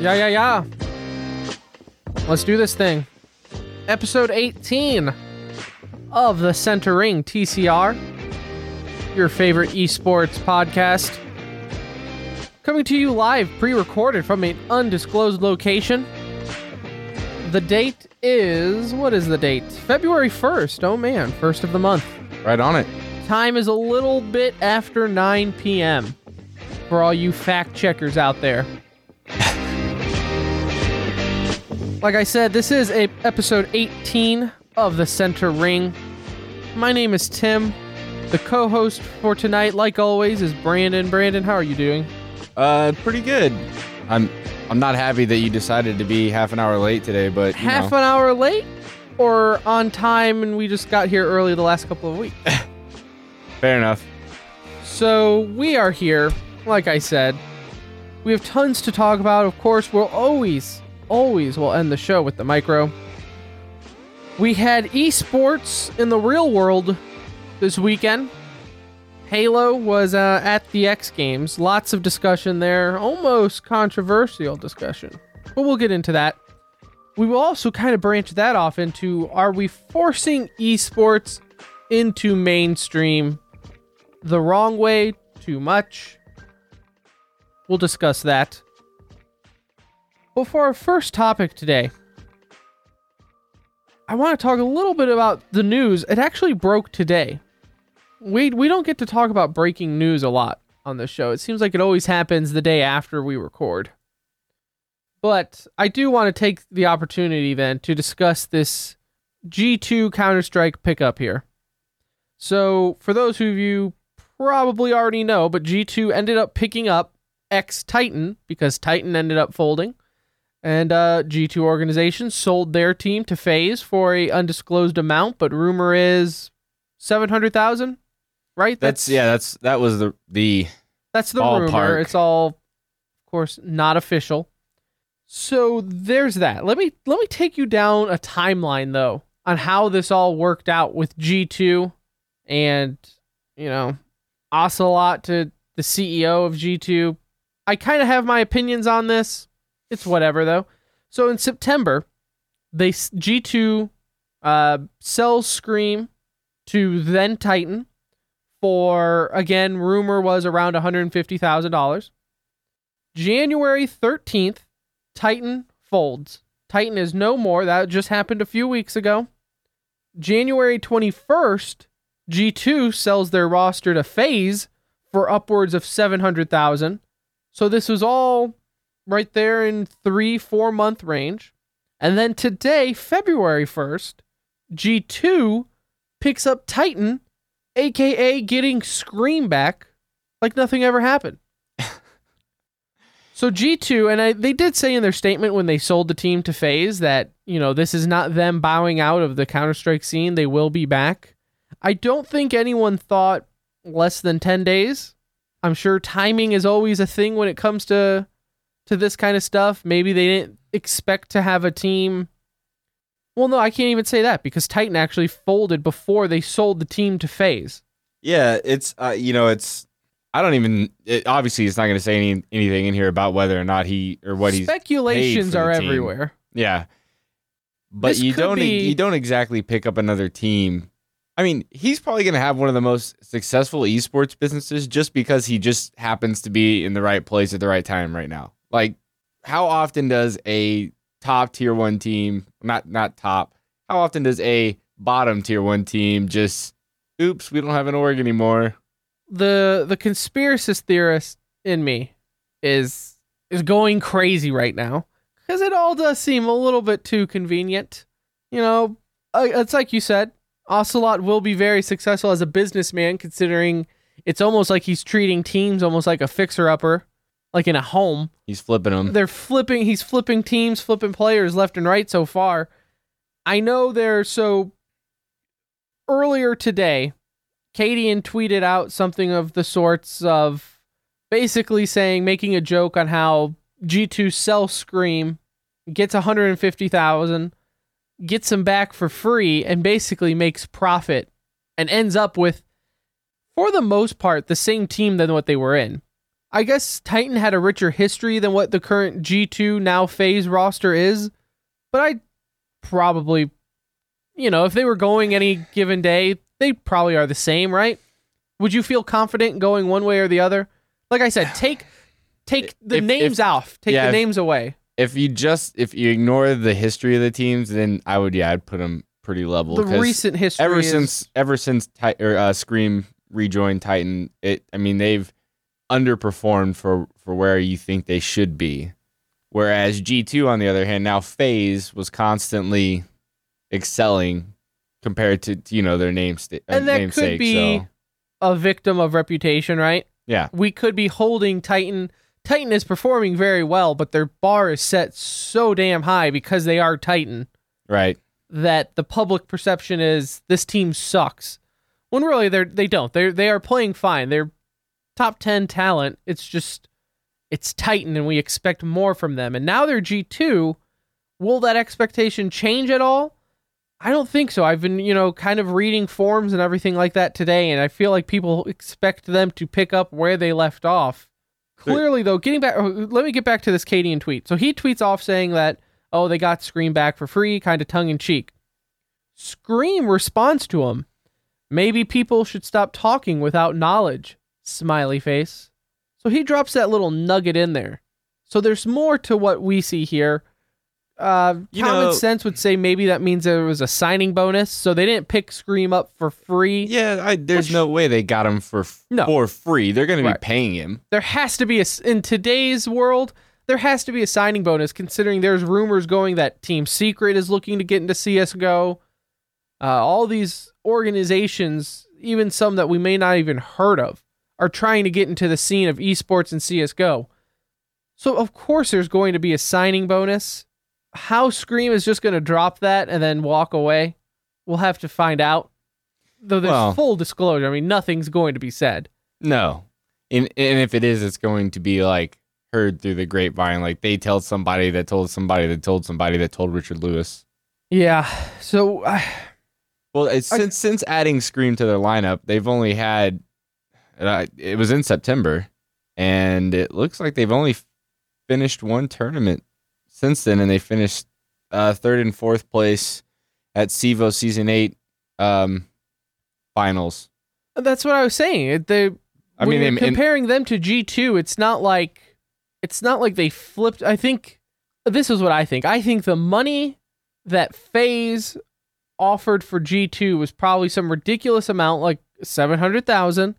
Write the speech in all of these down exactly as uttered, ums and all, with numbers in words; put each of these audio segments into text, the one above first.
Yeah, yeah, yeah. Let's do this thing. Episode eighteen of the Center Ring T C R, your favorite esports podcast. Coming to you live, pre-recorded from an undisclosed location. The date is, what is the date? February first. Oh man, first of the month. Right on it. Time is a little bit after nine p.m. for all you fact checkers out there. Like I said, this is a episode eighteen of the Center Ring. My name is Tim. The co-host for tonight, like always, is Brandon. Brandon, how are you doing? Uh, pretty good. I'm I'm not happy that you decided to be half an hour late today, but you Half know. an hour late? Or on time and we just got here early the last couple of weeks? Fair enough. So, we are here, like I said. We have tons to talk about. Of course, we'll always, always will end the show with the micro. We had esports in the real world this weekend. Halo was uh, at the X Games. Lots of discussion there. Almost controversial discussion. But we'll get into that. We will also kind of branch that off into, are we forcing esports into mainstream the wrong way? Too much? We'll discuss that. But for our first topic today, I want to talk a little bit about the news. It actually broke today. We we don't get to talk about breaking news a lot on this show. It seems like it always happens the day after we record. But I do want to take the opportunity then to discuss this G two Counter-Strike pickup here. So, for those of you probably already know, but G two ended up picking up ex-Titan, because Titan ended up folding. And uh, G two organization sold their team to FaZe for a undisclosed amount, but rumor is seven hundred thousand, right? That's, that's yeah, that's that was the the That's the ballpark. rumor. It's all, of course, not official. So there's that. Let me let me take you down a timeline though on how this all worked out with G two and, you know, Ocelot to the C E O of G two. I kind of have my opinions on this. It's whatever though. So in September, they G two uh, sells Scream to then Titan for, again, rumor was around one hundred fifty thousand dollars. January thirteenth, Titan folds. Titan is no more. That just happened a few weeks ago. January twenty-first, G two sells their roster to FaZe for upwards of seven hundred thousand dollars. So this was all right there in three, four month range. And then today, February first, G two picks up Titan, aka getting Scream back like nothing ever happened. So G two, and I, they did say in their statement when they sold the team to FaZe that, you know, this is not them bowing out of the Counter-Strike scene. They will be back. I don't think anyone thought less than ten days. I'm sure timing is always a thing when it comes to to this kind of stuff. Maybe they didn't expect to have a team. Well, no, I can't even say that because Titan actually folded before they sold the team to FaZe. yeah. It's uh, you know it's I don't even it, obviously it's not going to say any, anything in here about whether or not he or what he's Speculations are team. everywhere. Yeah, but This you could don't be- you don't exactly pick up another team. I mean, he's probably going to have one of the most successful esports businesses just because he just happens to be in the right place at the right time right now. Like, how often does a top tier one team, not not top, how often does a bottom tier one team just, oops, we don't have an org anymore? The the conspiracist theorist in me is is going crazy right now because it all does seem a little bit too convenient. You know, uh, it's like you said, Ocelot will be very successful as a businessman, considering it's almost like he's treating teams almost like a fixer-upper, like in a home. He's flipping them. They're flipping, he's flipping teams, flipping players left and right so far. I know they're so... Earlier today, Cadian tweeted out something of the sorts of basically saying, making a joke on how G two sells Scream, gets one hundred fifty thousand dollars, gets him back for free, and basically makes profit, and ends up with, for the most part, the same team than what they were in. I guess Titan had a richer history than what the current G two now FaZe roster is, but I probably, you know, if they were going any given day, they probably are the same, right? Would you feel confident going one way or the other? Like I said, take take the If- names if- off, take yeah, the if- names away. If you just if you ignore the history of the teams, then I would yeah I'd put them pretty level. The 'cause recent history ever is, since ever since Ti- or, uh, Scream rejoined Titan, it I mean they've underperformed for for where you think they should be. Whereas G two, on the other hand, now FaZe was constantly excelling compared to, to, you know, their name sta- and that namesake. could be So a victim of reputation, right? yeah, We could be holding Titan. Titan is performing very well, but their bar is set so damn high because they are Titan right. that the public perception is this team sucks. When really they they don't. They they are playing fine. They're top ten talent. It's just it's Titan, and we expect more from them. And now they're G two. Will that expectation change at all? I don't think so. I've been, you know, kind of reading forums and everything like that today, and I feel like people expect them to pick up where they left off. Clearly, though, getting back, let me get back to this Cadian tweet. So he tweets off saying that, oh, they got Scream back for free, kind of tongue-in-cheek. Scream responds to him, maybe people should stop talking without knowledge, smiley face. So he drops that little nugget in there. So there's more to what we see here. Uh, You common know- sense would say maybe that means there was a signing bonus, so they didn't pick Scream up for free. Yeah, I, there's Which- no way they got him for No. for free. They're going to be Right. paying him. There has to be a in today's world. There has to be a signing bonus, considering there's rumors going that Team Secret is looking to get into C S G O. Uh, all these organizations, even some that we may not even heard of, are trying to get into the scene of esports and C S G O. So of course there's going to be a signing bonus. How Scream is just going to drop that and then walk away, we'll have to find out. Though there's Well- full disclosure. I mean, nothing's going to be said. No, and and if it is, it's going to be like heard through the grapevine. Like they tell somebody that told somebody that told somebody that told Richard Lewis. Yeah. So uh, Well, it's, I- since since adding Scream to their lineup, they've only had uh, it was in September, and it looks like they've only finished one tournament since then, and they finished uh, third and fourth place at CEVO Season Eight um, finals. that's what I was saying. It- They I when mean, you're in- in- comparing them to G two, it's not like it's not like they flipped. I think this is what I think. I think the money that FaZe offered for G two was probably some ridiculous amount, like seven hundred thousand.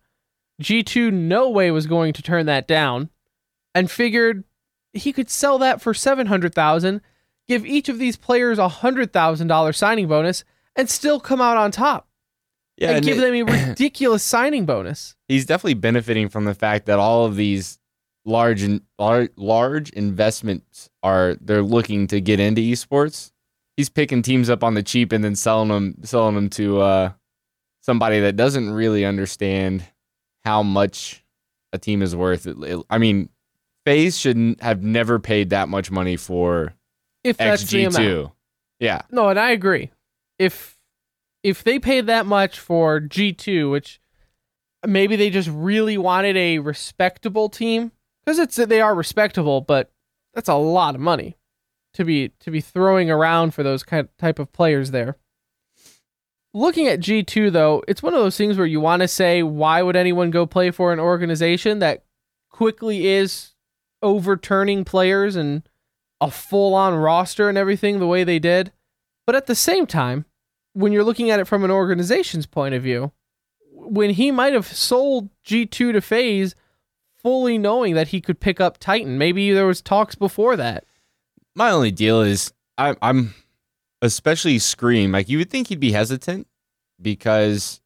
G two no way was going to turn that down, and figured he could sell that for seven hundred thousand, give each of these players a hundred thousand dollar signing bonus, and still come out on top. yeah, and, and give it- them a ridiculous signing bonus. he's definitely benefiting from the fact that all of these large and large, large investments are they're looking to get into esports. He's picking teams up on the cheap and then selling them selling them to uh, somebody that doesn't really understand how much a team is worth. It, it- I mean, FaZe should have never paid that much money for If that's the X G amount. two. Yeah, No, and I agree. If if they paid that much for G two, which maybe they just really wanted a respectable team, because it's they are respectable, but that's a lot of money to be to be throwing around for those kind type of players there. Looking at G two though, it's one of those things where you want to say, why would anyone go play for an organization that quickly is overturning players and a full-on roster and everything the way they did? But at the same time, when you're looking at it from an organization's point of view, when he might have sold G two to FaZe fully knowing that he could pick up Titan, maybe there was talks before that. my only deal is I, I'm especially Scream. Like you would think he'd be hesitant because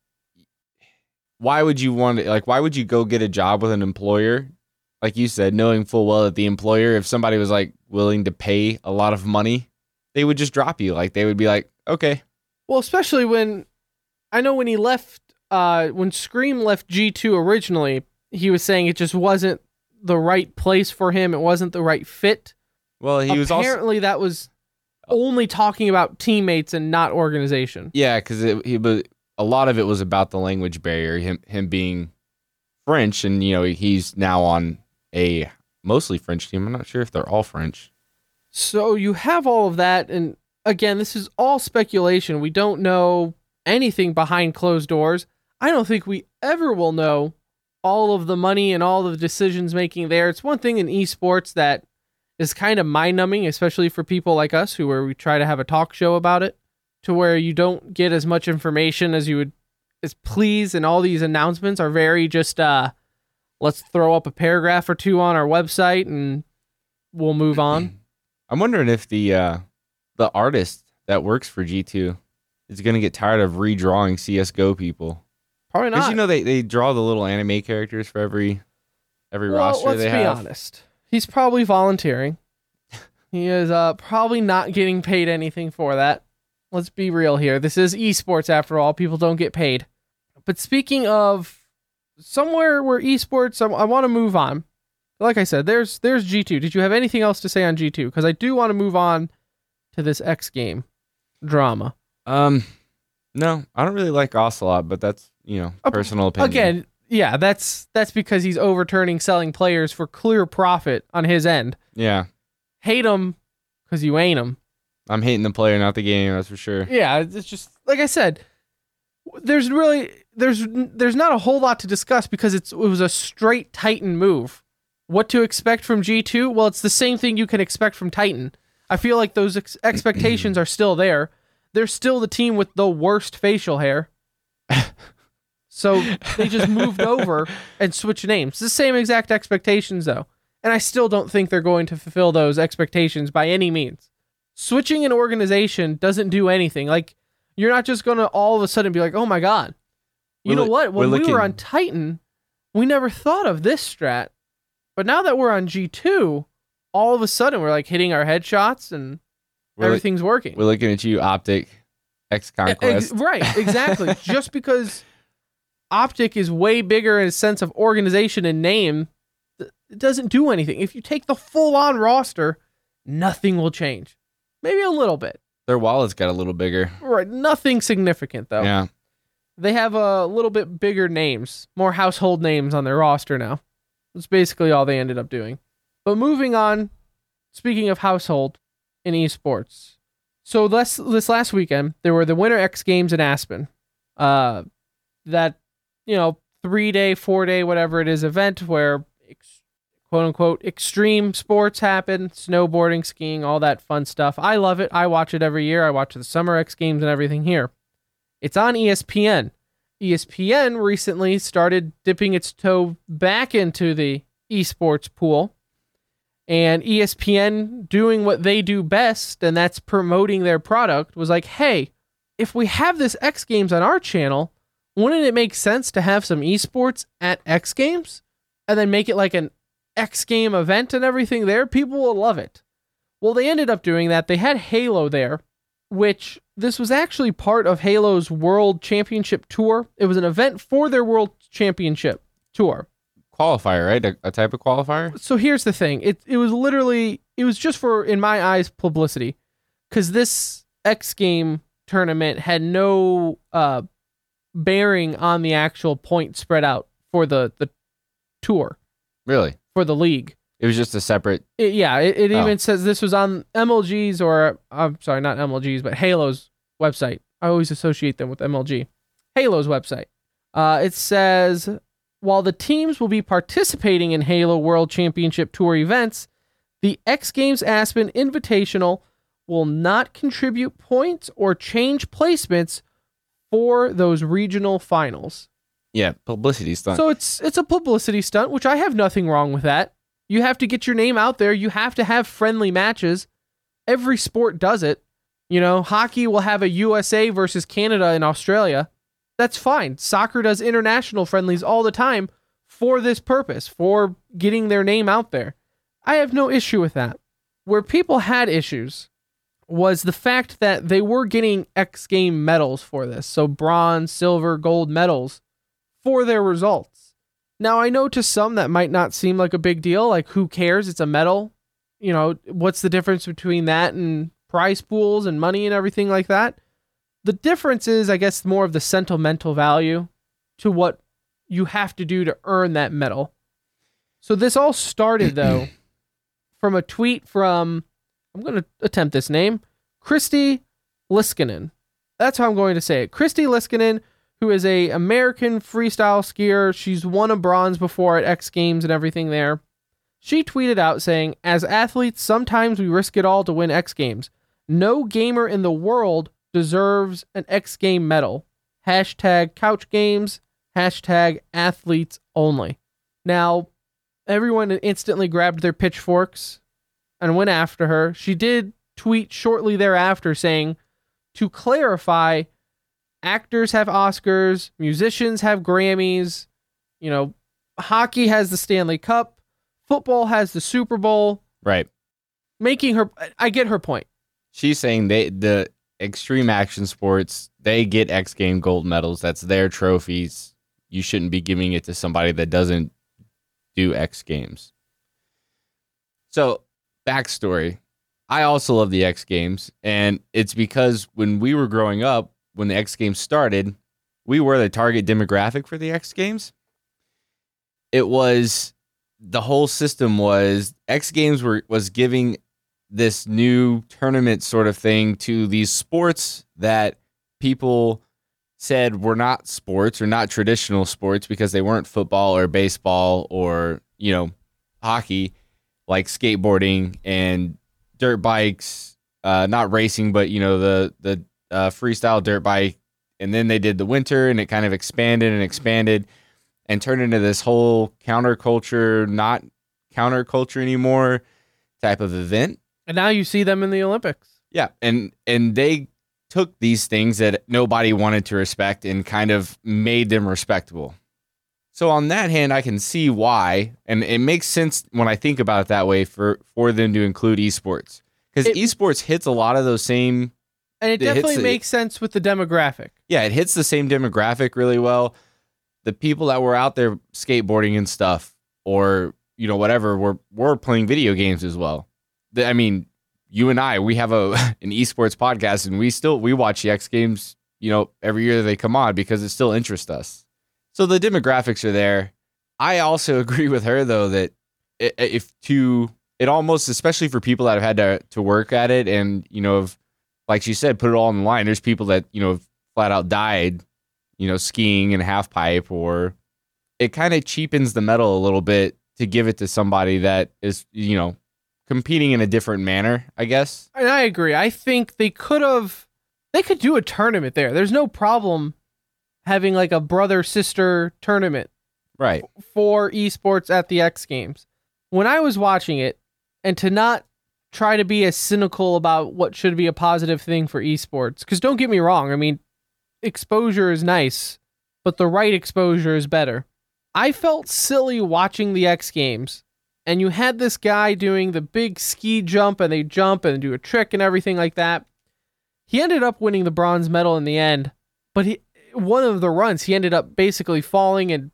why would you want to, like why would you go get a job with an employer, like you said, knowing full well that the employer, if somebody was like willing to pay a lot of money, they would just drop you. Like they would be like, okay, Well, especially when I know when he left, uh, when Scream left G two originally, he was saying it just wasn't the right place for him. It wasn't the right fit. well he was also Apparently, that was only talking about teammates and not organization. yeah because he was a lot of it was about the language barrier, him him being French, and you know he's now on a mostly French team. I'm not sure if they're all French. So you have all of that, and again, this is all speculation. We don't know anything behind closed doors. I don't think we ever will know all of the money and all of the decisions making there. It's one thing in esports that is kind of mind-numbing, especially for people like us who where we try to have a talk show about it, to where you don't get as much information as you would as please, and all these announcements are very just uh let's throw up a paragraph or two on our website and we'll move on. I'm wondering if the uh, the artist that works for G two is going to get tired of redrawing C S G O people. Probably not. Because you know they, they draw the little anime characters for every every well, roster let's they be have. honest. He's probably volunteering. He is uh, probably not getting paid anything for that. Let's be real here. This is esports after all. People don't get paid. But speaking of somewhere where esports, I, I want to move on. Like I said, there's there's G two. Did you have anything else to say on G two? Because I do want to move on to this X game drama. Um, no, I don't really like Ocelot, but that's, you know, Uh, personal opinion. Again, yeah, that's that's because he's overturning selling players for clear profit on his end. Yeah, Hate him because you ain't him. I'm hating the player, not the game. That's for sure. Yeah, it's just like I said. There's really there's there's not a whole lot to discuss because it's it was a straight Titan move. What to expect from G two? Well, it's the same thing you can expect from Titan. I feel like those ex- expectations are still there. They're still the team with the worst facial hair. So they just moved over and switched names. It's the same exact expectations, though. And I still don't think they're going to fulfill those expectations by any means. Switching an organization doesn't do anything. Like, you're not just going to all of a sudden be like, oh my God. You We're know li- what? When we're we looking- were on Titan, we never thought of this strat. But now that we're on G two, all of a sudden we're like hitting our headshots and We're, li- everything's working. we're looking at you, Optic, X Ex- Conquest. right, exactly. Just because Optic is way bigger in a sense of organization and name, th- it doesn't do anything. If you take the full-on roster, nothing will change. Maybe a little bit. Their wallet's got a little bigger. Right, nothing significant, though. Yeah. They have a little bit bigger names, more household names on their roster now. That's basically all they ended up doing. But moving on, speaking of household in esports. So this, this last weekend, there were the Winter X Games in Aspen. Uh, that, you know, three-day, four-day, whatever it is, event where, ex- quote-unquote, extreme sports happen, snowboarding, skiing, all that fun stuff. I love it. I watch it every year. I watch the Summer X Games and everything here. It's on E S P N. E S P N recently started dipping its toe back into the esports pool, and E S P N, doing what they do best, and that's promoting their product, was like, hey, if we have this X Games on our channel, wouldn't it make sense to have some esports at X Games and then make it like an X Game event and everything there? People will love it. Well, they ended up doing that. They had Halo there, which this was actually part of Halo's World Championship Tour. It was an event for their World Championship Tour. Qualifier, right? A, a type of qualifier? So here's the thing. It it was literally, it was just for, in my eyes, publicity. Because this X Game tournament had no uh, bearing on the actual point spread out for the, the tour, Really? for the league. It was just a separate... It, yeah, it, it Oh. even says this was on M L G's, or I'm sorry, not M L G's, but Halo's website. I always associate them with M L G. Halo's website. Uh, it says, while the teams will be participating in Halo World Championship Tour events, the X Games Aspen Invitational will not contribute points or change placements for those regional finals. Yeah, publicity stunt. So it's it's a publicity stunt, which I have nothing wrong with that. You have to get your name out there. You have to have friendly matches. Every sport does it. You know, hockey will have a U S A versus Canada in Australia. That's fine. Soccer does international friendlies all the time for this purpose, for getting their name out there. I have no issue with that. Where people had issues was the fact that they were getting X Game medals for this. So bronze, silver, gold medals for their results. Now, I know to some that might not seem like a big deal. Like, who cares? It's a medal. You know, what's the difference between that and prize pools and money and everything like that? The difference is, I guess, more of the sentimental value to what you have to do to earn that medal. So this all started, though, from a tweet from, I'm going to attempt this name, Kristi Liskanen. That's how I'm going to say it. Kristi Liskanen, who is a American freestyle skier. She's won a bronze before at X Games and everything there. She tweeted out saying, as athletes, sometimes we risk it all to win X Games. No gamer in the world deserves an X Game medal. Hashtag couch games. Hashtag athletes only. Now, everyone instantly grabbed their pitchforks and went after her. She did tweet shortly thereafter saying, to clarify, actors have Oscars, musicians have Grammys, you know, hockey has the Stanley Cup, football has the Super Bowl. Right. Making her, I get her point. She's saying they the extreme action sports, they get X Game gold medals. That's their trophies. You shouldn't be giving it to somebody that doesn't do X Games. So, backstory. I also love the X Games, and it's because when we were growing up, when the X Games started, we were the target demographic for the X Games. It was, the whole system was, X Games were was giving this new tournament sort of thing to these sports that people said were not sports or not traditional sports because they weren't football or baseball or, you know, hockey, like skateboarding and dirt bikes, uh, not racing, but, you know, the, the uh, freestyle dirt bike. And then they did the winter and it kind of expanded and expanded and turned into this whole counterculture, not counterculture anymore type of event. And now you see them in the Olympics. Yeah. And, and they took these things that nobody wanted to respect and kind of made them respectable. So on that hand, I can see why, and it makes sense when I think about it that way for, for them to include esports. Because esports hits a lot of those same... And it, it definitely makes the, sense with the demographic. Yeah, it hits the same demographic really well. The people that were out there skateboarding and stuff, or, you know, whatever, were, were playing video games as well. The, I mean... You and I, we have a an esports podcast, and we still we watch the X Games, you know, every year they come on because it still interests us. So the demographics are there. I also agree with her though that if to it almost, especially for people that have had to to work at it, and you know, have, like she said, put it all on the line. There's people that you know flat out died, you know, skiing in a half pipe, or it kind of cheapens the medal a little bit to give it to somebody that is, you know, competing in a different manner, I guess. And I agree. I think they could have, they could do a tournament there. There's no problem having like a brother-sister tournament right for esports at the X Games. When I was watching it, and to not try to be as cynical about what should be a positive thing for esports, because don't get me wrong, I mean, exposure is nice, but the right exposure is better. I felt silly watching the X Games. And you had this guy doing the big ski jump, and they jump and do a trick and everything like that. He ended up winning the bronze medal in the end, but he, one of the runs, he ended up basically falling and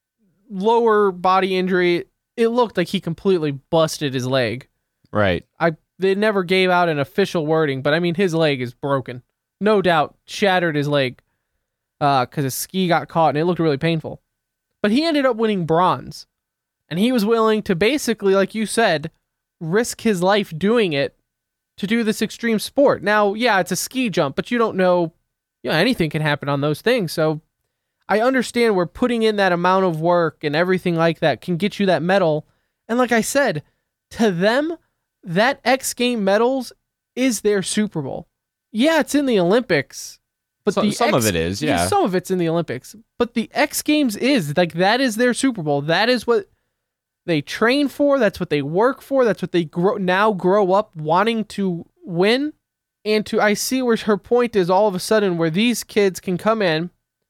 lower body injury. It looked like he completely busted his leg. Right. I they never gave out an official wording, but I mean, his leg is broken. No doubt shattered his leg uh, because his ski got caught, and it looked really painful. But he ended up winning bronze. And he was willing to basically, like you said, risk his life doing it to do this extreme sport. Now, yeah, it's a ski jump, but you don't know, you know, anything can happen on those things. So I understand where putting in that amount of work and everything like that can get you that medal. And like I said, to them, that X Game medals is their Super Bowl. Yeah, it's in the Olympics. But some, the some X, of it is, yeah. yeah. Some of it's in the Olympics. But the X Games is, like, that is their Super Bowl. That is what they train for. That's what they work for. That's what they grow, now grow up wanting to win. And to I see where her point is all of a sudden where these kids can come in,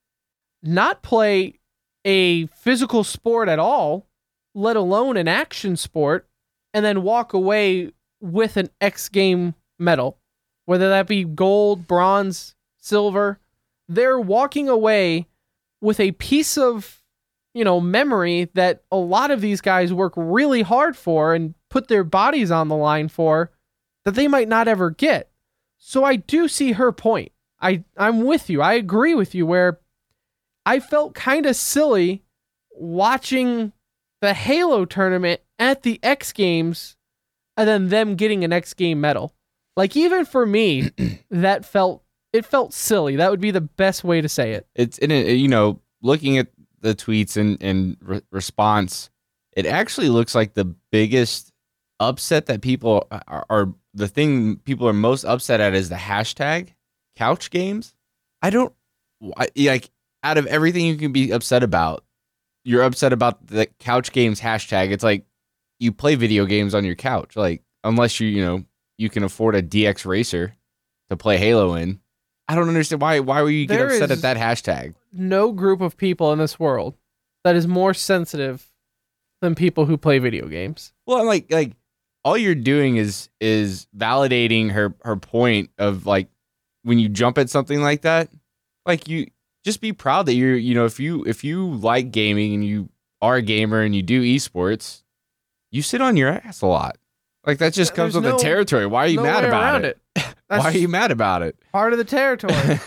not play a physical sport at all, let alone an action sport, and then walk away with an X Game medal, whether that be gold, bronze, silver. They're walking away with a piece of, you know, memory that a lot of these guys work really hard for and put their bodies on the line for that they might not ever get. So I do see her point. I, I'm with you. I agree with you where I felt kind of silly watching the Halo tournament at the X Games and then them getting an X Game medal. Like, even for me, that felt, it felt silly. That would be the best way to say it. It's, in it, you know, looking at the tweets and, and re- response, it actually looks like the biggest upset that people are, are, the thing people are most upset at is the hashtag couch games. I don't, I, like, out of everything you can be upset about, you're upset about the couch games hashtag. It's like, you play video games on your couch. Like, unless you, you know, you can afford a D X Racer to play Halo in. I don't understand why, why were you get There upset is- at that hashtag? No group of people in this world that is more sensitive than people who play video games. Well, like, like all you're doing is is validating her her point of, like, when you jump at something like that, like, you just be proud that you're, you know, if you if you like gaming and you are a gamer and you do esports, you sit on your ass a lot. Like, that just comes There's with no- the territory. Why are you no mad way about around it? it. That's Why are you mad about it? part of the territory.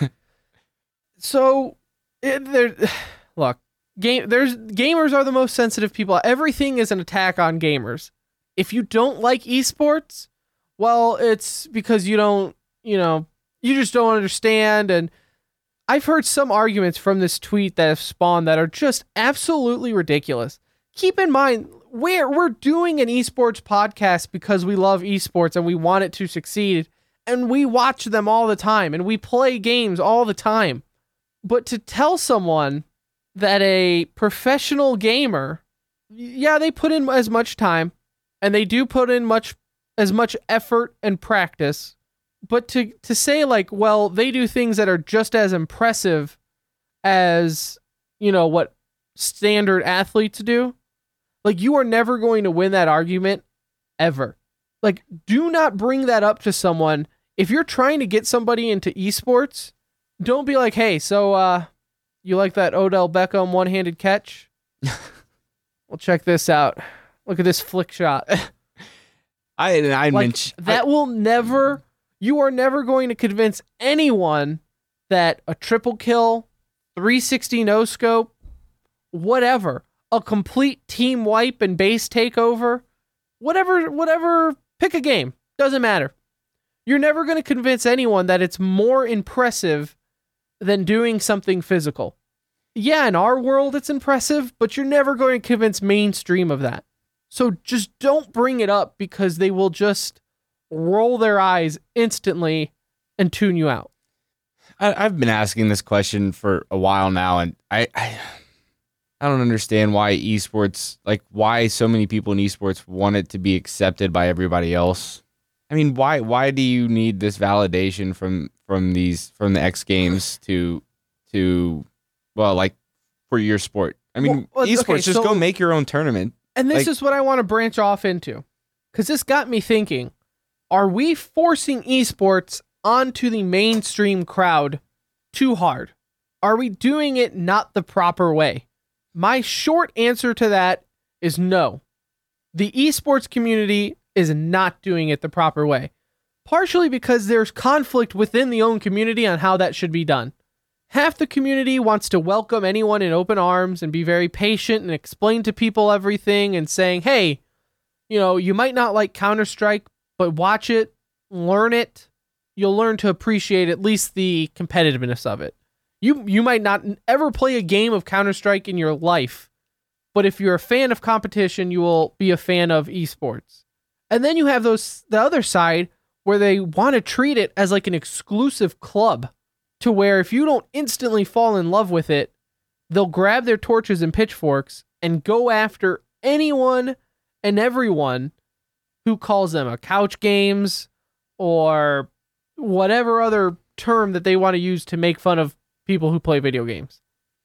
So, it, there, look, game. There's gamers are the most sensitive people. Everything is an attack on gamers. If you don't like esports, well, it's because you don't, you know, you just don't understand. And I've heard some arguments from this tweet that have spawned that are just absolutely ridiculous. Keep in mind, we're we're doing an esports podcast because we love esports and we want it to succeed, and we watch them all the time and we play games all the time. But to tell someone that a professional gamer, yeah, they put in as much time and they do put in much as much effort and practice, but to to say, like, well, they do things that are just as impressive as, you know, what standard athletes do, like, you are never going to win that argument ever. Like, do not bring that up to someone. If you're trying to get somebody into esports, don't be like, hey, so uh, you like that Odell Beckham one-handed catch? Well, check this out. Look at this flick shot. I I Like, mentioned that will never, you are never going to convince anyone that a triple kill, three sixty no scope, whatever, a complete team wipe and base takeover, whatever, whatever, pick a game, doesn't matter. You're never going to convince anyone that it's more impressive than doing something physical. Yeah, in our world it's impressive, but you're never going to convince mainstream of that. So just don't bring it up, because they will just roll their eyes instantly and tune you out. I, I've been asking this question for a while now, and I, I I don't understand why esports, like, why so many people in esports want it to be accepted by everybody else. I mean, why why do you need this validation from from these from the X Games to to well, like, for your sport? I mean, Well, okay, esports, just so- go make your own tournament. And this Like- is what I want to branch off into, because this got me thinking, are we forcing esports onto the mainstream crowd too hard? Are we doing it not the proper way? My short answer to that is no. The esports community is not doing it the proper way, partially because there's conflict within the own community on how that should be done. Half the community wants to welcome anyone in open arms and be very patient and explain to people everything and saying, hey, you know, you might not like Counter-Strike, but watch it, learn it. You'll learn to appreciate at least the competitiveness of it. You you might not ever play a game of Counter-Strike in your life, but if you're a fan of competition, you will be a fan of esports. And then you have those the other side where they want to treat it as like an exclusive club, to where if you don't instantly fall in love with it, they'll grab their torches and pitchforks and go after anyone and everyone who calls them a couch games or whatever other term that they want to use to make fun of people who play video games.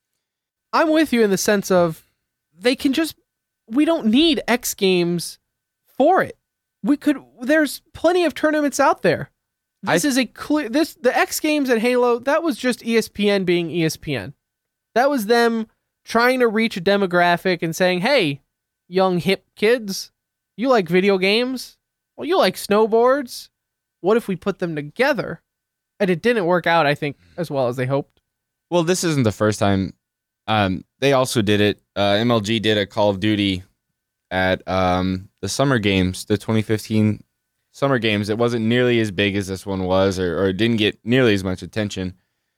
I'm with you in the sense of they can just, we don't need X Games for it. We could, there's plenty of tournaments out there. This I- is a clear, this, the X Games and Halo, that was just E S P N being E S P N. That was them trying to reach a demographic and saying, hey, young hip kids, you like video games? Well, you like snowboards. What if we put them together? And it didn't work out, I think, as well as they hoped. Well, this isn't the first time. Um, they also did it. Uh, M L G did a Call of Duty at um, the summer games, the twenty fifteen summer games. It wasn't nearly as big as this one was, or, or it didn't get nearly as much attention.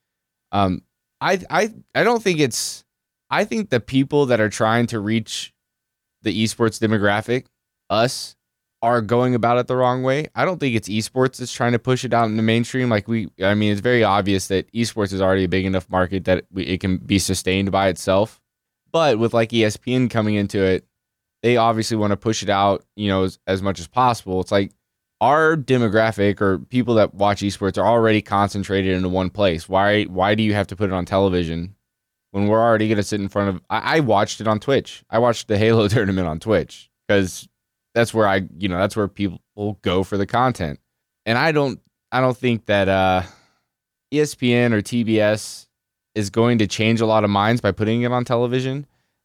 Um, I I I don't think it's. I think the people that are trying to reach the esports demographic, us, are going about it the wrong way. I don't think it's esports that's trying to push it out in the mainstream. Like we, I mean, it's very obvious that esports is already a big enough market that we, it can be sustained by itself. But with like E S P N coming into it, they obviously want to push it out, you know, as, as much as possible. It's like our demographic or people that watch esports are already concentrated into one place. Why, why do you have to put it on television when we're already going to sit in front of, I, I watched it on Twitch. I watched the Halo tournament on Twitch because that's where I, you know, that's where people go for the content. And I don't, I don't think that uh, E S P N or T B S is going to change a lot of minds by putting it on television.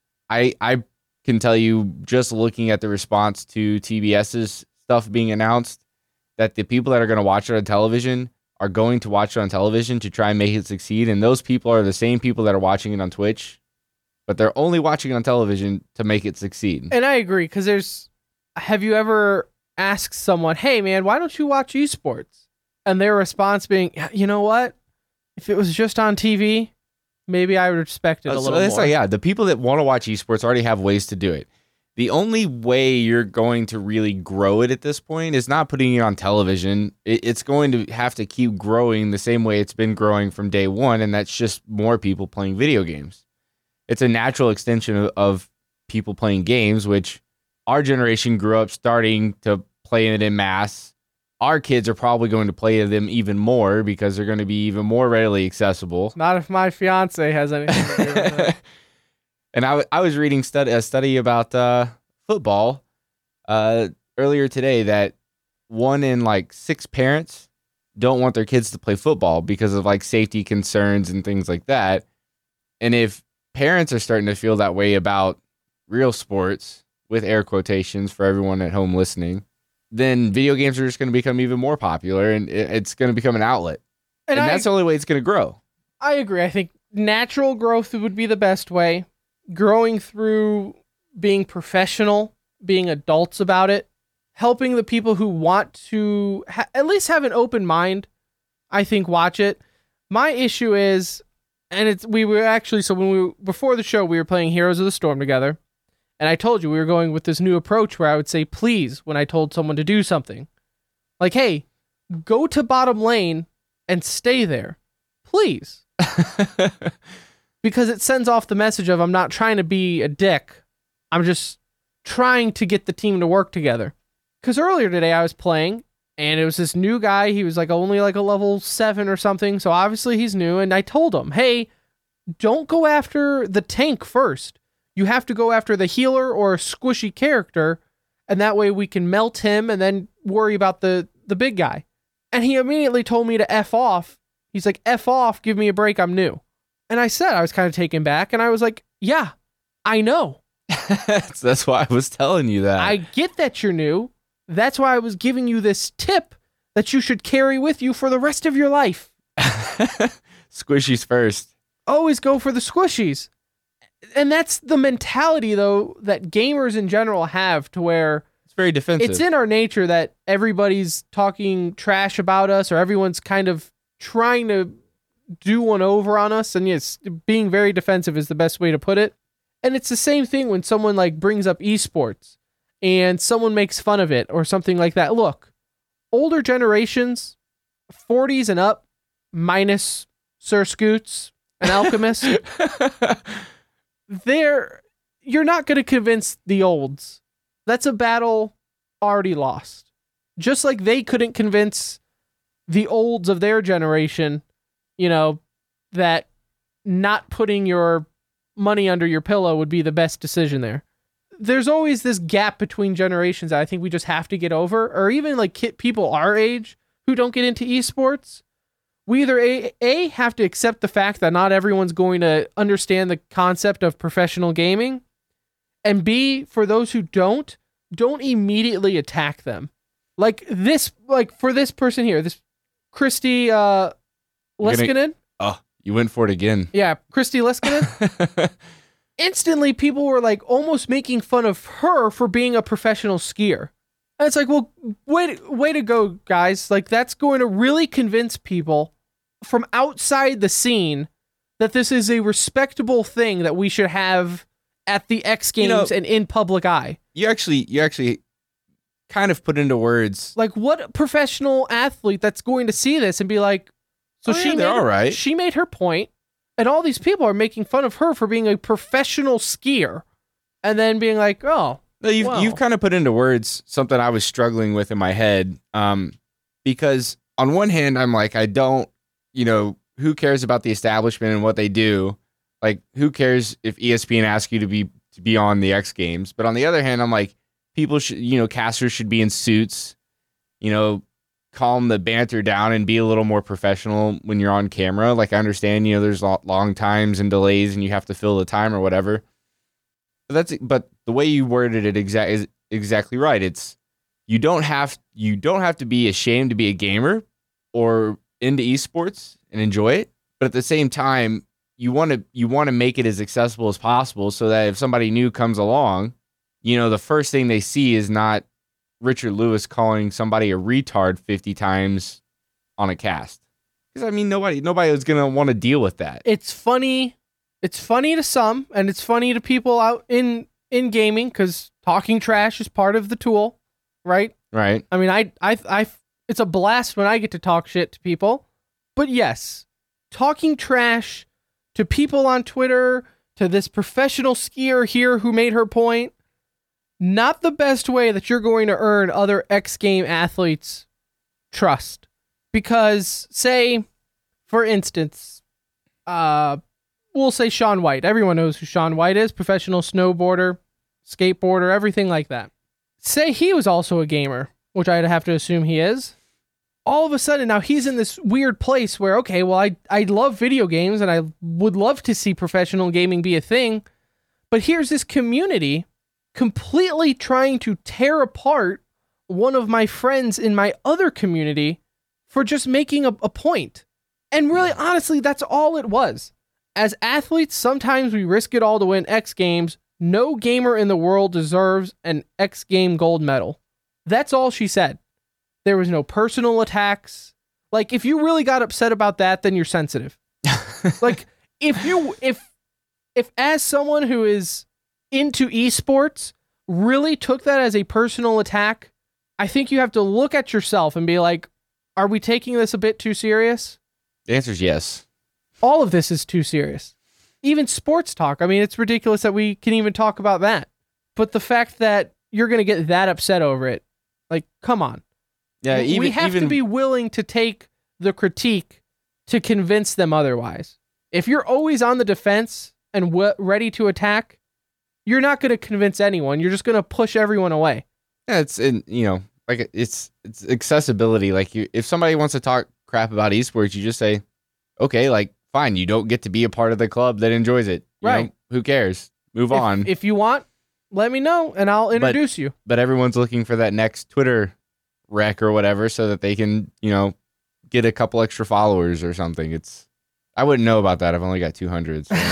I, I can tell you, just looking at the response to TBS's stuff being announced, that the people that are going to watch it on television are going to watch it on television to try and make it succeed. And those people are the same people that are watching it on Twitch, but they're only watching it on television to make it succeed. And I agree, because there's, have you ever asked someone, hey man, why don't you watch esports? And their response being, you know what? If it was just on T V, maybe I would respect it a Uh, so little that's more. like, yeah, the people that want to watch esports already have ways to do it. The only way you're going to really grow it at this point is not putting it on television. It, it's going to have to keep growing the same way it's been growing from day one, and that's just more people playing video games. It's a natural extension of, of people playing games, which our generation grew up starting to play it in mass. Our kids are probably going to play them even more because they're going to be even more readily accessible. Not if my fiance has anything to do with it. And I, w- I was reading stud- a study about uh, football uh, earlier today that one in like six parents don't want their kids to play football because of like safety concerns and things like that. And if parents are starting to feel that way about real sports, with air quotations for everyone at home listening, then video games are just going to become even more popular, and it, it's going to become an outlet. And, And, and I, that's the only way it's going to grow. I agree. I think natural growth would be the best way. Growing through being professional, being adults about it, helping the people who want to ha- at least have an open mind, I think, watch it. My issue is, and it's we were actually, so when we were, before the show, we were playing Heroes of the Storm together. And I told you we were going with this new approach where I would say, please, when I told someone to do something. Like, hey, go to bottom lane and stay there. Please. Because it sends off the message of, I'm not trying to be a dick. I'm just trying to get the team to work together. Because earlier today I was playing, and it was this new guy. He was like only like a level seven or something. So obviously he's new. And I told him, hey, don't go after the tank first. You have to go after the healer or a squishy character, and that way we can melt him and then worry about the, the big guy. And he immediately told me to F off. He's like, F off, give me a break, I'm new. And I said, I was kind of taken back, and I was like, yeah, I know. that's, that's why I was telling you that. I get that you're new. That's why I was giving you this tip that you should carry with you for the rest of your life. Squishies first. Always go for the squishies. And that's the mentality, though, that gamers in general have, to where It's very defensive. it's in our nature that everybody's talking trash about us, or everyone's kind of trying to do one over on us. And yes, being very defensive is the best way to put it. And it's the same thing when someone like brings up esports and someone makes fun of it or something like that. Look, older generations, forties and up, minus Sir Scoots and Alchemist, they're, you're not going to convince the olds. That's a battle already lost. Just like they couldn't convince the olds of their generation, you know, that not putting your money under your pillow would be the best decision there. There's always this gap between generations that I think we just have to get over, or even like kid, people our age who don't get into esports. We either a, a have to accept the fact that not everyone's going to understand the concept of professional gaming, and B, for those who don't, don't immediately attack them. Like this, like for this person here, this Christy uh, You're gonna- Leskinen. Oh, you went for it again. Yeah, Christy Leskinen. instantly people were like almost making fun of her for being a professional skier. And it's like, well, way, way to go, guys. Like, that's going to really convince people from outside the scene that this is a respectable thing that we should have at the X Games, you know, and in public eye. You actually, you actually kind of put into words. Like, what professional athlete that's going to see this and be like, so oh, she yeah, made they're all right. She made her point, and all these people are making fun of her for being a professional skier, and then being like, oh. No, you've, wow. you've kind of put into words something I was struggling with in my head. Um, because on one hand, I'm like, I don't, you know, who cares about the establishment and what they do? Like, who cares if E S P N asks you to be to be on the X Games? But on the other hand, I'm like, people should, you know, casters should be in suits, you know, calm the banter down and be a little more professional when you're on camera. Like, I understand, you know, there's long times and delays and you have to fill the time or whatever. But that's but the way you worded it exact is exactly right. It's you don't have you don't have to be ashamed to be a gamer or into esports and enjoy it. But at the same time, you want to you want to make it as accessible as possible so that if somebody new comes along, you know, the first thing they see is not Richard Lewis calling somebody a retard fifty times on a cast. Because I mean, nobody nobody is gonna want to deal with that. It's funny. It's funny to some, and it's funny to people out in, in gaming because talking trash is part of the tool, right? Right. I mean, I, I, I, it's a blast when I get to talk shit to people. But yes, talking trash to people on Twitter, to this professional skier here who made her point, not the best way that you're going to earn other X Game athletes' trust. Because, say, for instance, uh, we'll say Shaun White. Everyone knows who Shaun White is. Professional snowboarder, skateboarder, everything like that. Say he was also a gamer, which I'd have to assume he is. All of a sudden, now he's in this weird place where, okay, well, I, I love video games and I would love to see professional gaming be a thing. But here's this community completely trying to tear apart one of my friends in my other community for just making a, a point. And really, honestly, that's all it was. As athletes, sometimes we risk it all to win X Games. No gamer in the world deserves an X Game gold medal. That's all she said. There was no personal attacks. Like, if you really got upset about that, then you're sensitive. Like, if you, if, if as someone who is into esports really took that as a personal attack, I think you have to look at yourself and be like, are we taking this a bit too serious? The answer is yes. All of this is too serious. Even sports talk. I mean, it's ridiculous that we can even talk about that. But the fact that you're going to get that upset over it, like, come on. Yeah, we even, have even... to be willing to take the critique to convince them otherwise. If you're always on the defense and w- ready to attack, you're not going to convince anyone. You're just going to push everyone away. Yeah, it's in, you know, like it's it's accessibility. Like, you, if somebody wants to talk crap about esports, you just say, okay, like, fine, you don't get to be a part of the club that enjoys it. You right. know, who cares? Move if, on. If you want, let me know and I'll introduce but, you. But everyone's looking for that next Twitter wreck or whatever so that they can, you know, get a couple extra followers or something. It's, I wouldn't know about that. I've only got two hundred. So.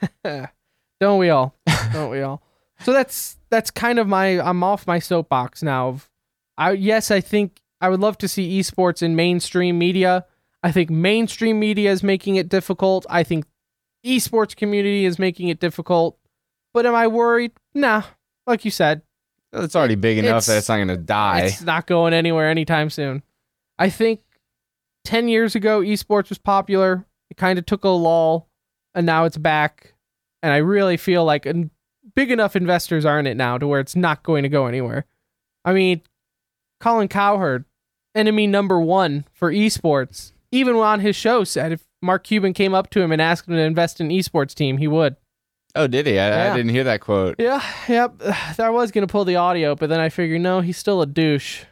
Don't we all? Don't we all? So that's, that's kind of my, I'm off my soapbox now. Of, I, yes, I think I would love to see esports in mainstream media. I think mainstream media is making it difficult. I think esports community is making it difficult. But am I worried? Nah. Like you said. It's already big enough it's, that it's not going to die. It's not going anywhere anytime soon. I think ten years ago, esports was popular. It kind of took a lull, and now it's back. And I really feel like big enough investors are in it now to where it's not going to go anywhere. I mean, Colin Cowherd, enemy number one for esports, even on his show said if Mark Cuban came up to him and asked him to invest in an esports team, he would. Oh, did he? I, yeah. I didn't hear that quote. Yeah, yep. I was going to pull the audio, but then I figured, no, he's still a douche.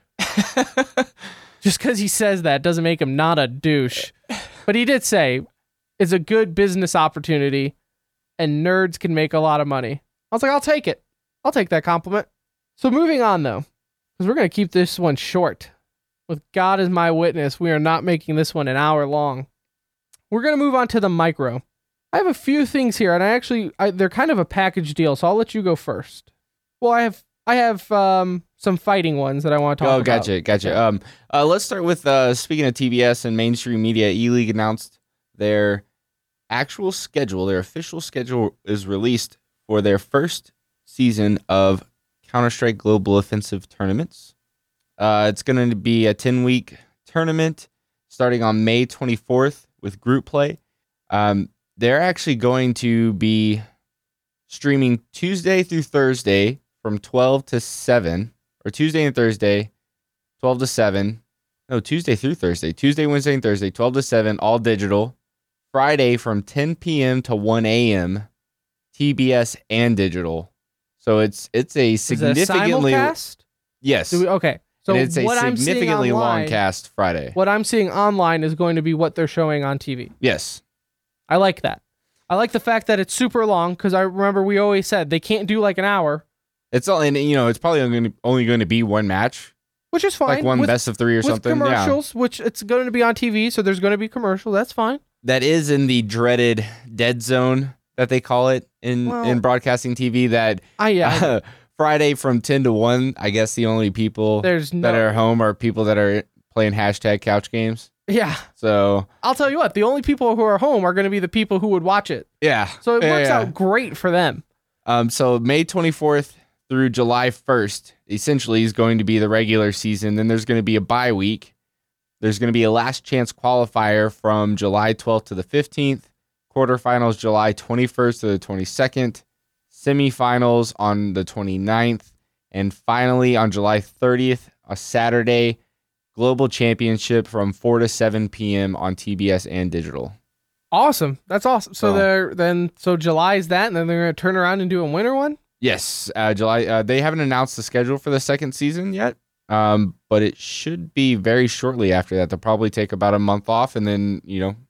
Just because he says that doesn't make him not a douche. But he did say it's a good business opportunity and nerds can make a lot of money. I was like, I'll take it. I'll take that compliment. So moving on, though, because we're going to keep this one short. With God as my witness, we are not making this one an hour long. We're going to move on to the micro. I have a few things here, and I actually I, they're kind of a package deal, so I'll let you go first. Well, I have I have um, some fighting ones that I want to talk oh, about. Oh, gotcha, gotcha. Okay. Um, uh, let's start with uh, speaking of T B S and mainstream media. E-League announced their actual schedule. Their official schedule is released for their first season of Counter-Strike Global Offensive tournaments. Uh, it's going to be a ten-week tournament starting on May twenty-fourth with group play. Um, they're actually going to be streaming Tuesday through Thursday from twelve to seven, or Tuesday and Thursday, twelve to seven. No, Tuesday through Thursday. Tuesday, Wednesday, and Thursday, twelve to seven, all digital. Friday from ten p.m. to one a.m., T B S and digital. So it's it's a significantly... Is it a simulcast? Yes. Do we, okay. So and it's a what I'm seeing significantly online, long cast Friday. What I'm seeing online is going to be what they're showing on T V. Yes. I like that. I like the fact that it's super long, because I remember we always said they can't do like an hour. It's all, and you know, it's probably only, only going to be one match, which is fine. like one with, best of three or with something. Commercials, yeah. which it's going to be on T V, so there's going to be commercial. That's fine. That is in the dreaded dead zone that they call it in Well, in broadcasting T V. That I yeah. uh, Friday from ten to one. I guess the only people There's no, that are home are people that are playing hashtag couch games. Yeah. So I'll tell you what, the only people who are home are going to be the people who would watch it. yeah. So it yeah, works yeah. out great for them. Um. So May twenty-fourth through July first, essentially, is going to be the regular season. Then there's going to be a bye week. There's going to be a last chance qualifier from July twelfth to the fifteenth. Quarterfinals July twenty-first to the twenty-second. Semifinals on the twenty-ninth. And finally on July thirtieth, a Saturday, Global Championship from four to seven p.m. on T B S and digital. Awesome. That's awesome. So Oh. they're then so July is that, and then they're going to turn around and do a winter one? Yes, uh, July. Uh, they haven't announced the schedule for the second season yet, um, but it should be very shortly after that. They'll probably take about a month off and then, you know,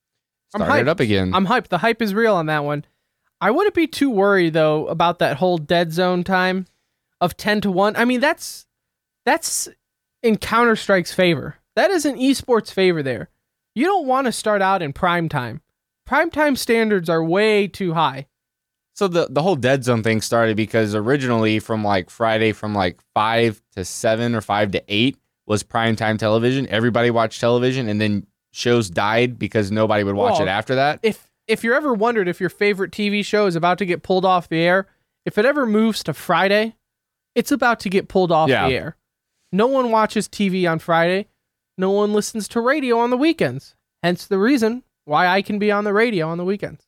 I'm start it hyped. up again. I'm hyped. The hype is real on that one. I wouldn't be too worried though about that whole dead zone time of ten to one. I mean, that's that's in Counter-Strike's favor. That is an esports favor there. You don't want to start out in prime time. Prime time standards are way too high. So the, the whole dead zone thing started because originally from like Friday from like five to seven or five to eight was primetime television. Everybody watched television, and then shows died because nobody would watch Well, it after that. If if you're ever wondered if your favorite T V show is about to get pulled off the air, if it ever moves to Friday, it's about to get pulled off Yeah. the air. No one watches T V on Friday. No one listens to radio on the weekends. Hence the reason why I can be on the radio on the weekends.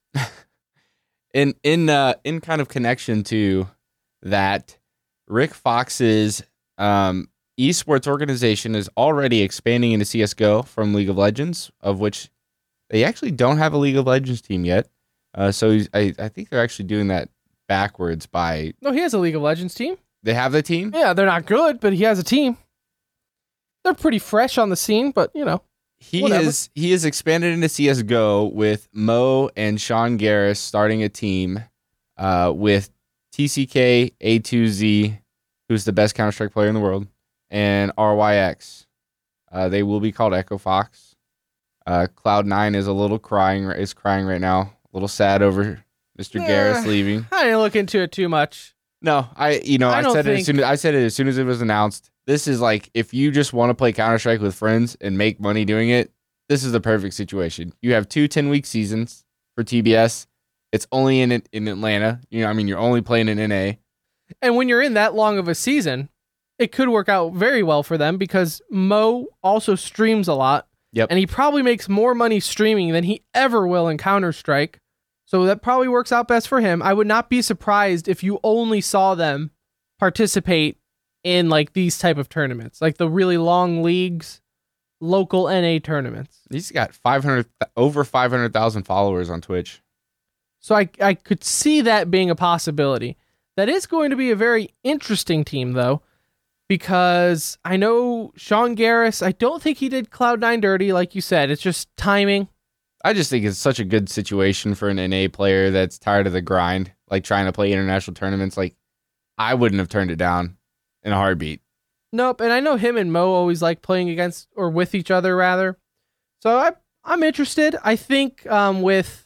In in uh, in kind of connection to that, Rick Fox's um, esports organization is already expanding into C S G O from League of Legends, of which they actually don't have a League of Legends team yet. Uh, so he's, I I think they're actually doing that backwards by No, he has a League of Legends team. they have the team. Yeah, they're not good, but he has a team. They're pretty fresh on the scene, but you know. He Whatever. is he is expanded into C S G O with Mo and Sean Garris starting a team uh, with T C K, A two Z, who's the best Counter-Strike player in the world, and R Y X. Uh, they will be called Echo Fox. Uh, Cloud nine is a little crying is crying right now, a little sad over Mister Yeah. Garris leaving. I didn't look into it too much. No, I you know I I, don't said it as think- soon as I said it as soon as it was announced. This is like if you just want to play Counter-Strike with friends and make money doing it, this is the perfect situation. You have two ten-week seasons for T B S. It's only in in Atlanta. You know, I mean, you're only playing in N A. And when you're in that long of a season, it could work out very well for them because Mo also streams a lot. Yep. And he probably makes more money streaming than he ever will in Counter-Strike. So that probably works out best for him. I would not be surprised if you only saw them participate in like these type of tournaments, like the really long leagues, local N A tournaments. He's got five hundred over five hundred thousand followers on Twitch. So I I could see that being a possibility. That is going to be a very interesting team though, because I know Sean Garris, I don't think he did Cloud nine dirty like you said. It's just timing. I just think it's such a good situation for an N A player that's tired of the grind, like trying to play international tournaments. Like, I wouldn't have turned it down in a heartbeat. Nope, and I know him and Mo always like playing against or with each other rather. So I I'm interested. I think um, with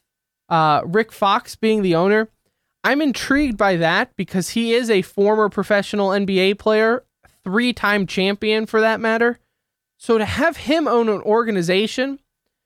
Uh, Rick Fox being the owner, I'm intrigued by that because he is a former professional N B A player, three-time champion for that matter. So to have him own an organization,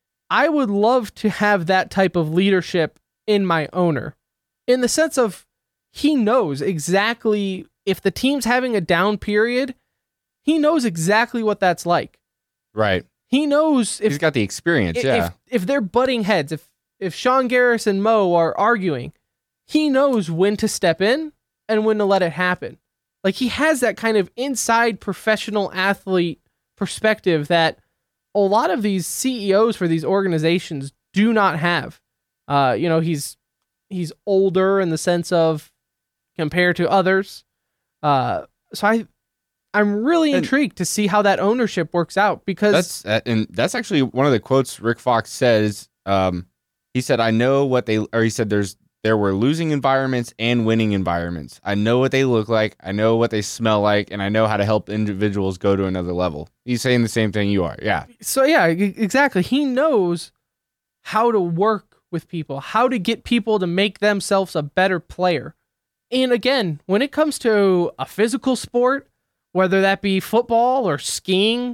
I would love to have that type of leadership in my owner, in the sense of he knows exactly if the team's having a down period, he knows exactly what that's like. Right. He knows if he's got the experience. if, Yeah. If, if they're butting heads, if if Sean Garris and Mo are arguing, he knows when to step in and when to let it happen. Like, he has that kind of inside professional athlete perspective that a lot of these C E Os for these organizations do not have. Uh, you know, he's he's older in the sense of compared to others. Uh, so I I'm really And- intrigued to see how that ownership works out because That's uh, and that's actually one of the quotes Rick Fox says. Um, he said, "I know what they," or he said, "There's there were losing environments and winning environments. I know what they look like. I know what they smell like, and I know how to help individuals go to another level." He's saying the same thing you are. Yeah. So yeah, e- exactly. He knows how to work with people, how to get people to make themselves a better player. And again, when it comes to a physical sport, whether that be football or skiing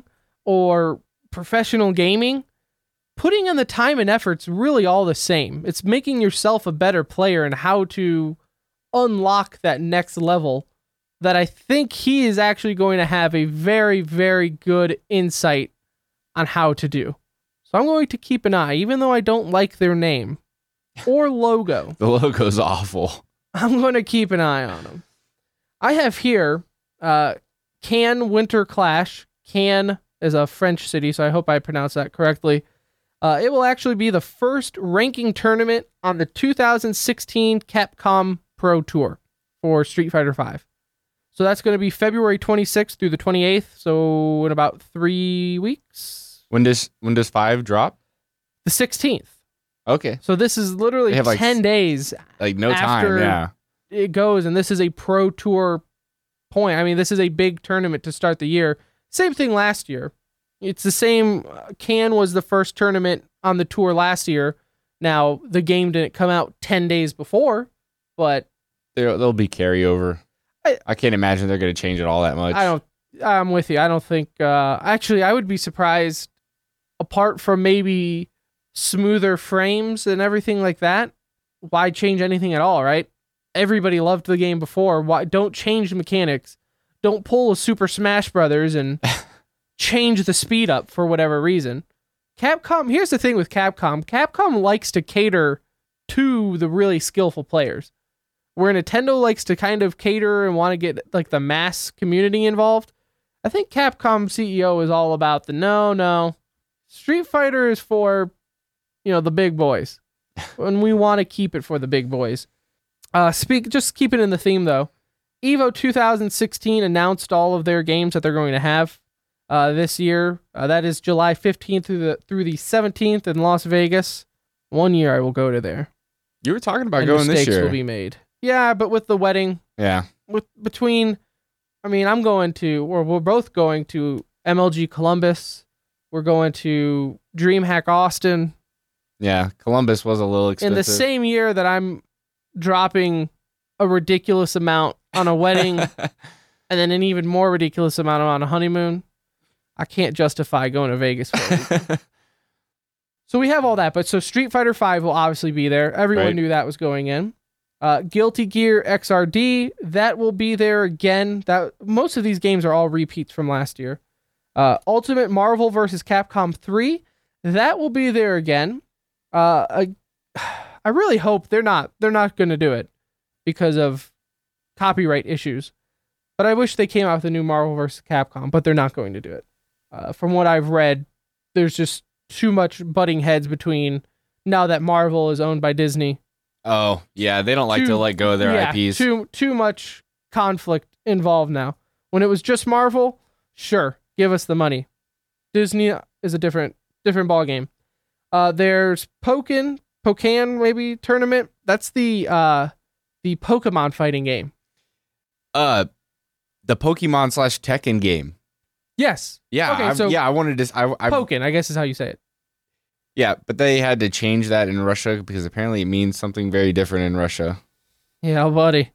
or professional gaming, putting in the time and effort's really all the same. It's making yourself a better player and how to unlock that next level that I think he is actually going to have a very, very good insight on how to do. So I'm going to keep an eye, even though I don't like their name or logo. The logo's awful. I'm going to keep an eye on them. I have here uh, Cannes Winter Clash. Cannes is a French city, so I hope I pronounced that correctly. Uh, it will actually be the first ranking tournament on the two thousand sixteen Capcom Pro Tour for Street Fighter V. So that's going to be February twenty-sixth through the twenty-eighth, so in about three weeks. When does when does five drop? The sixteenth. Okay, So this is literally They have, like, ten days like no After- time. Yeah. it goes, and this is a Pro Tour point. I mean, this is a big tournament to start the year. Same thing last year. It's the same. uh, Cannes was the first tournament on the tour last year. Now, the game didn't come out ten days before, but There there'll be carryover. I- I, can't imagine they're going to change it all that much. I don't. I'm with you. I don't think. Uh, actually, I would be surprised. Apart from maybe smoother frames and everything like that, why change anything at all? Right? Everybody loved the game before. Why don't change the mechanics? Don't pull a Super Smash Brothers and change the speed up for whatever reason. Capcom. Here's the thing with Capcom. Capcom likes to cater to the really skillful players. Where Nintendo likes to kind of cater and want to get like the mass community involved, I think Capcom C E O is all about the no, no. Street Fighter is for, you know, the big boys. And we want to keep it for the big boys. Uh, speak, just keep it in the theme though. Evo two thousand sixteen announced all of their games that they're going to have uh, this year. Uh, that is July fifteenth through the through the seventeenth in Las Vegas. One year I will go to there. You were talking about And going mistakes this year. will be made. Yeah, but with the wedding, Yeah. with between, I mean, I'm going to, or we're both going to M L G Columbus. We're going to DreamHack Austin Yeah. Columbus was a little expensive. in the same year that I'm dropping a ridiculous amount on a wedding and then an even more ridiculous amount on a honeymoon. I can't justify going to Vegas for it. So we have all that, but so Street Fighter V will obviously be there. Everyone Right. knew that was going in. Uh, Guilty Gear X R D, that will be there again. That most of these games are all repeats from last year. Uh, Ultimate Marvel versus Capcom three, that will be there again. Uh, I, I really hope they're not they're not going to do it because of copyright issues. But I wish they came out with a new Marvel versus Capcom, but they're not going to do it. Uh, from what I've read, there's just too much butting heads between now that Marvel is owned by Disney. Oh, yeah. They don't like Too- to let go of their yeah, I Ps. Too too much conflict involved now. When it was just Marvel, sure, give us the money. Disney is a different different ball game. Uh, there's Pokken, Pokken maybe tournament. That's the uh the Pokemon fighting game. Uh, the Pokemon slash Tekken game. Yes. Yeah. Okay, I've- so yeah. I wanted to. I, I, Pokken, I guess is how you say it. Yeah, but they had to change that in Russia because apparently it means something very different in Russia. Yeah, buddy.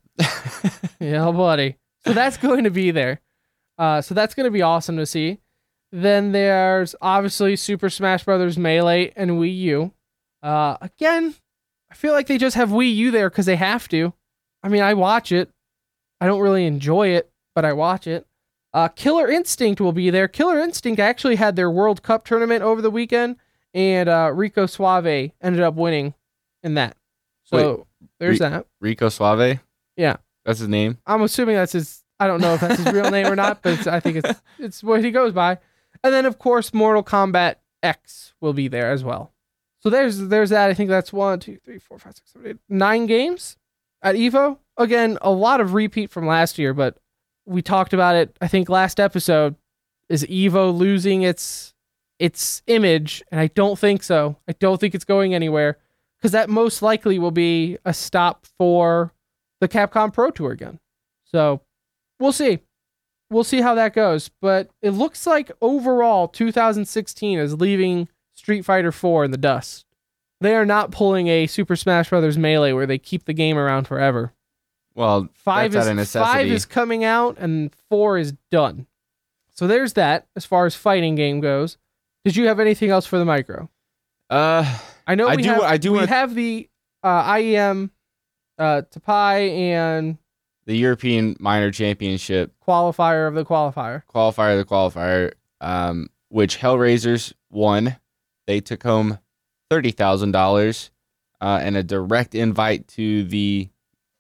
yeah, buddy. So that's going to be there. Uh, so that's going to be awesome to see. Then there's obviously Super Smash Bros. Melee and Wii U. Uh, again, I feel like they just have Wii U there because they have to. I mean, I watch it. I don't really enjoy it, but I watch it. Uh, Killer Instinct will be there. Killer Instinct actually had their World Cup tournament over the weekend, and uh, Rico Suave ended up winning in that. So Wait, there's Re- that. Rico Suave? Yeah. That's his name? I'm assuming that's his... I don't know if that's his real name or not, but it's, I think it's it's what he goes by. And then, of course, Mortal Kombat X will be there as well. So there's there's that. I think that's one, two, three, four, five, six, seven, eight, nine games at EVO. Again, a lot of repeat from last year, but we talked about it, I think, last episode. Is EVO losing its its image? And I don't think so. I don't think it's going anywhere, because that most likely will be a stop for the Capcom Pro Tour again. So we'll see. We'll see how that goes. But it looks like overall two thousand sixteen is leaving Street Fighter four in the dust. They are not pulling a Super Smash Bros. Melee where they keep the game around forever. Well, Five that's is out of necessity. five is coming out and four is done. So there's that as far as fighting game goes. Did you have anything else for the micro? Uh, I know I we do- have, I do we wanna- have the uh, I E M uh, Tapai and the European Minor Championship qualifier of the qualifier. qualifier, the qualifier, um, which Hellraisers won. They took home thirty thousand dollars uh, and a direct invite to the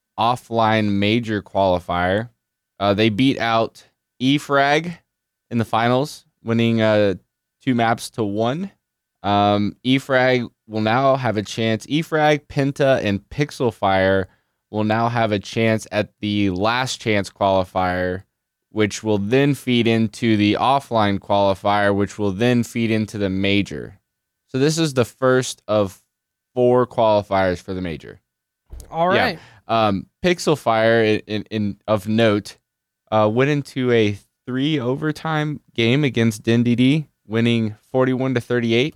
offline major qualifier. Uh, they beat out E-Frag in the finals, winning uh, two maps to one. Um, E-Frag will now have a chance. E-Frag, Penta, and Pixel Fire will now have a chance at the last chance qualifier, which will then feed into the offline qualifier, which will then feed into the major. So this is the first of four qualifiers for the major. All Yeah. right. Um, Pixel Fire, in, in, in of note, uh, went into a three overtime game against D N D D, winning forty-one to thirty-eight.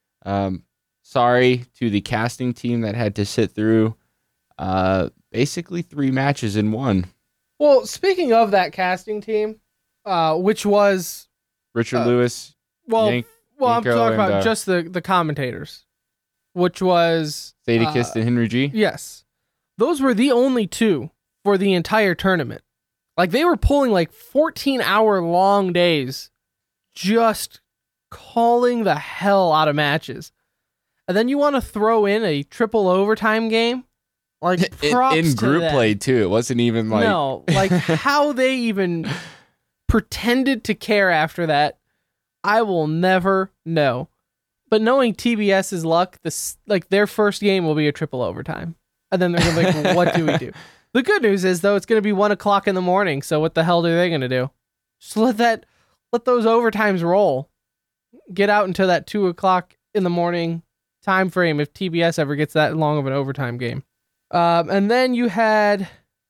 Um, sorry to the casting team that had to sit through uh, basically three matches in one. Well, speaking of that casting team, uh, which was Richard Uh, Lewis, well, Yank- well, I'm Yanko talking and, about uh, just the the commentators, which was Sadie uh, Kist, and Henry G. yes, those were the only two for the entire tournament. Like, they were pulling like fourteen hour long days, just calling the hell out of matches, and then you want to throw in a triple overtime game, like In, props in to group them. play too. It wasn't even like no, like how they even pretended to care after that, I will never know. But knowing TBS's luck, this like their first game will be a triple overtime, and then they're gonna be like, well, "What do we do?" The good news is though, it's gonna be one o'clock in the morning. So what the hell are they gonna do? Just let that, let those overtimes roll. Get out into that two o'clock in the morning time frame if T B S ever gets that long of an overtime game. Um, and then you had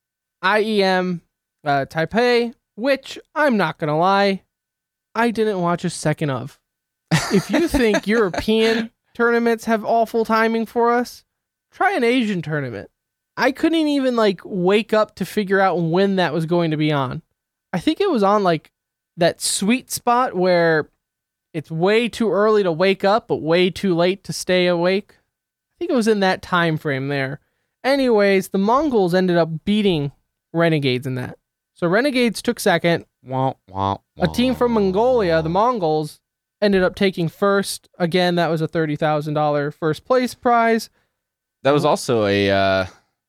I E M uh, Taipei, which I'm not gonna lie, I didn't watch a second of. If you think European tournaments have awful timing for us, try an Asian tournament. I couldn't even like wake up to figure out when that was going to be on. I think it was on like that sweet spot where it's way too early to wake up, but way too late to stay awake. I think it was in that time frame there. Anyways, the Mongols ended up beating Renegades in that. So Renegades took second. wah, wah, A wah. team from Mongolia, the Mongols, ended up taking first. Again, that was a thirty thousand dollars first place prize. That was also a uh,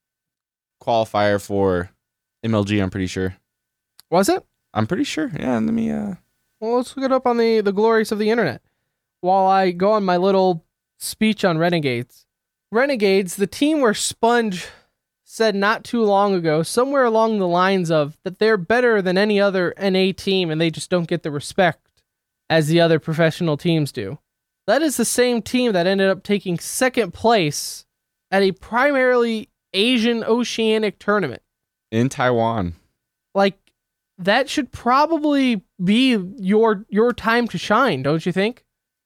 qualifier for M L G. I'm pretty sure. Was it? I'm pretty sure. Yeah. Let me. Uh... Well, let's look it up on the, the glories of the internet. While I go on my little speech on Renegades. Renegades, the team where Sponge said not too long ago, somewhere along the lines of that they're better than any other N A team and they just don't get the respect as the other professional teams do. That is the same team that ended up taking second place at a primarily Asian Oceanic tournament. in Taiwan. Like, that should probably be your your time to shine, don't you think?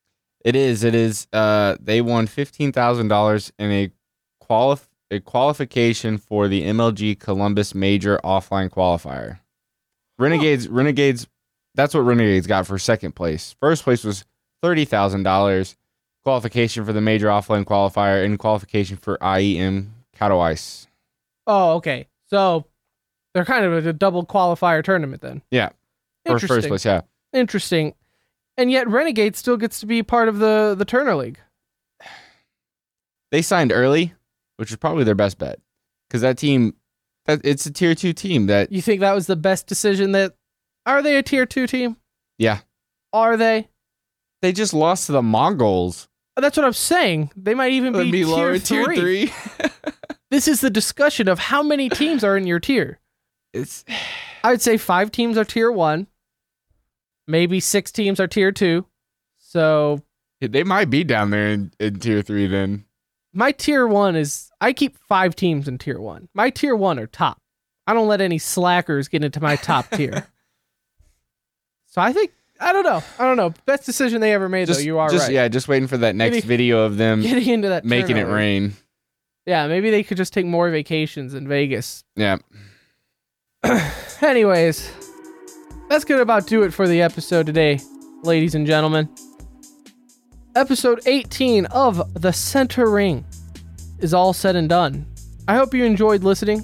It is. It is. Uh, they won fifteen thousand dollars in a qualif- a qualification for the M L G Columbus Major offline qualifier. Renegades, oh. Renegades, that's what Renegades got for second place. First place was thirty thousand dollars. Qualification for the Major offline qualifier and qualification for I E M Katowice. Oh, okay. So they're kind of a double qualifier tournament then. Yeah. For first place, yeah. Interesting. And yet Renegade still gets to be part of the, the Turner League. They signed early, which is probably their best bet. Because that team, that it's a tier two team. That You think that was the best decision? That Are they a tier two team? Yeah. Are they? They just lost to the Mongols. That's what I'm saying. They might even be, be tier lower three. tier three. This is the discussion of how many teams are in your tier. It's. I would say five teams are tier one. Maybe six teams are tier two. So they might be down there in, in tier three then. My tier one is, I keep five teams in tier one. My tier one are top. I don't let any slackers get into my top tier. So I think, I don't know. I don't know. Best decision they ever made, just, though. You are just, right. Yeah, just waiting for that next getting, video of them getting into that making turnover. it rain. Yeah, maybe they could just take more vacations in Vegas. Yeah. Anyways, that's going to about do it for the episode today, ladies and gentlemen. Episode eighteen of The Center Ring is all said and done. I hope you enjoyed listening.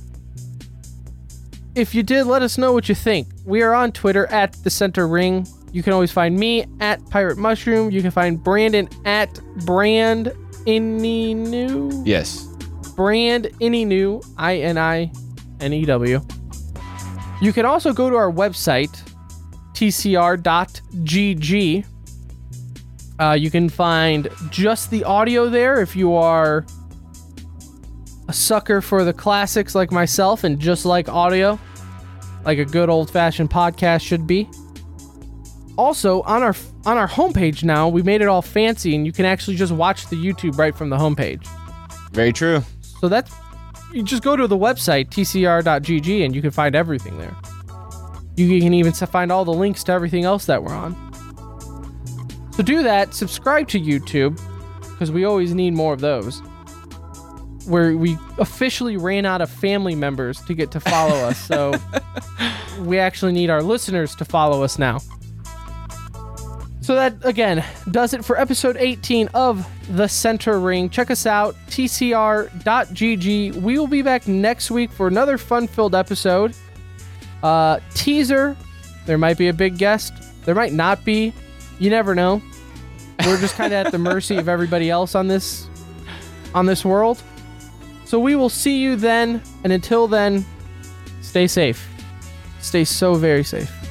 If you did, let us know what you think. We are on Twitter at The Center Ring. You can always find me at Pirate Mushroom. You can find Brandon at Brand Ininu. Yes. Brand Ininu, I N I N E W. You can also go to our website, T C R dot G G. Uh, you can find just the audio there if you are a sucker for the classics like myself and just like audio, like a good old-fashioned podcast should be. Also, on our on our homepage now, we made it all fancy, and you can actually just watch the YouTube right from the homepage. Very true. So that's, you just go to the website, T C R dot G G, and you can find everything there. You can even find all the links to everything else that we're on. So do that, subscribe to YouTube, because we always need more of those. Where we officially ran out of family members to get to follow us, so we actually need our listeners to follow us now. So that, again, does it for episode eighteen of The Center Ring. Check us out, T C R dot G G. We will be back next week for another fun-filled episode. Uh, teaser, there might be a big guest. There might not be. You never know. We're just kind of at the mercy of everybody else on this, on this world. So we will see you then, and until then, stay safe. Stay so very safe.